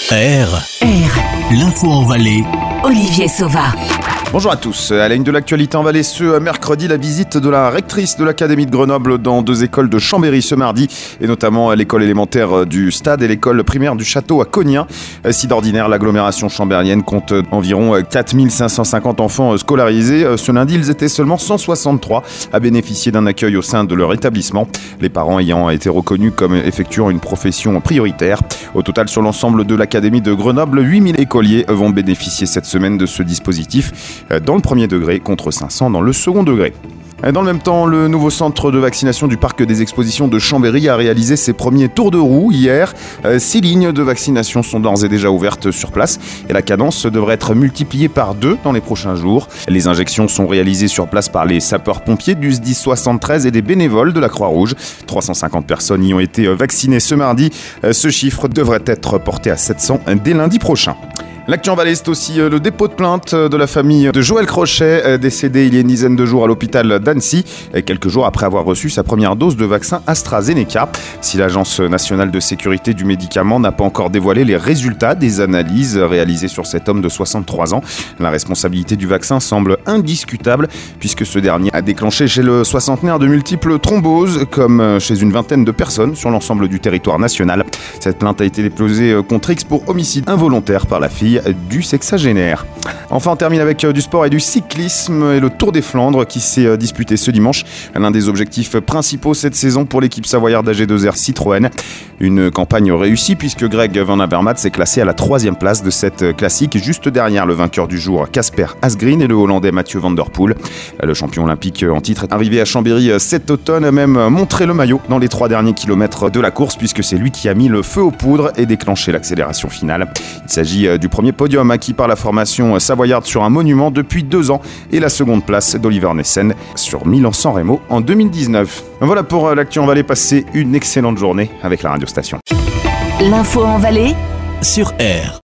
L'info en Valais. Olivier Sauva. Bonjour à tous. À la une de l'actualité en Valais, ce mercredi, la visite de la rectrice de l'Académie de Grenoble dans deux écoles de Chambéry ce mardi, et notamment l'école élémentaire du Stade et l'école primaire du Château à Cognin. Si d'ordinaire, l'agglomération chambérienne compte environ 4550 enfants scolarisés, ce lundi, ils étaient seulement 163 à bénéficier d'un accueil au sein de leur établissement, les parents ayant été reconnus comme effectuant une profession prioritaire. Au total, sur l'ensemble de l'Académie de Grenoble, 8000 écoliers vont bénéficier cette semaine de ce dispositif dans le premier degré contre 500 dans le second degré. Dans le même temps, le nouveau centre de vaccination du parc des expositions de Chambéry a réalisé ses premiers tours de roue hier. 6 lignes de vaccination sont d'ores et déjà ouvertes sur place et la cadence devrait être multipliée par 2 dans les prochains jours. Les injections sont réalisées sur place par les sapeurs-pompiers du SDIS 73 et des bénévoles de la Croix-Rouge. 350 personnes y ont été vaccinées ce mardi. Ce chiffre devrait être porté à 700 dès lundi prochain. L'actu en Valais, c'est aussi le dépôt de plainte de la famille de Joël Crochet, décédé il y a une dizaine de jours à l'hôpital d'Annecy, quelques jours après avoir reçu sa première dose de vaccin AstraZeneca. Si l'Agence nationale de sécurité du médicament n'a pas encore dévoilé les résultats des analyses réalisées sur cet homme de 63 ans, la responsabilité du vaccin semble indiscutable puisque ce dernier a déclenché chez le soixantenaire de multiples thromboses, comme chez une vingtaine de personnes sur l'ensemble du territoire national. Cette plainte a été déposée contre X pour homicide involontaire par la fille du sexagénaire. Enfin, on termine avec du sport et du cyclisme et le Tour des Flandres qui s'est disputé ce dimanche. L'un des objectifs principaux cette saison pour l'équipe savoyarde AG2R Citroën. Une campagne réussie puisque Greg Van Avermaet s'est classé à la 3e place de cette classique, juste derrière le vainqueur du jour Casper Asgreen et le Hollandais Mathieu Van Der Poel. Le champion olympique en titre est arrivé à Chambéry cet automne, a même montré le maillot dans les 3 derniers kilomètres de la course puisque c'est lui qui a mis le feu aux poudres et déclenché l'accélération finale. Il s'agit du premier podium acquis par la formation savoyarde sur un monument depuis 2 ans et la seconde place d'Oliver Nessen sur Milan-San Remo en 2019. Voilà pour l'actu en Valais. Passez une excellente journée avec la radiostation. L'info en Valais Sur R.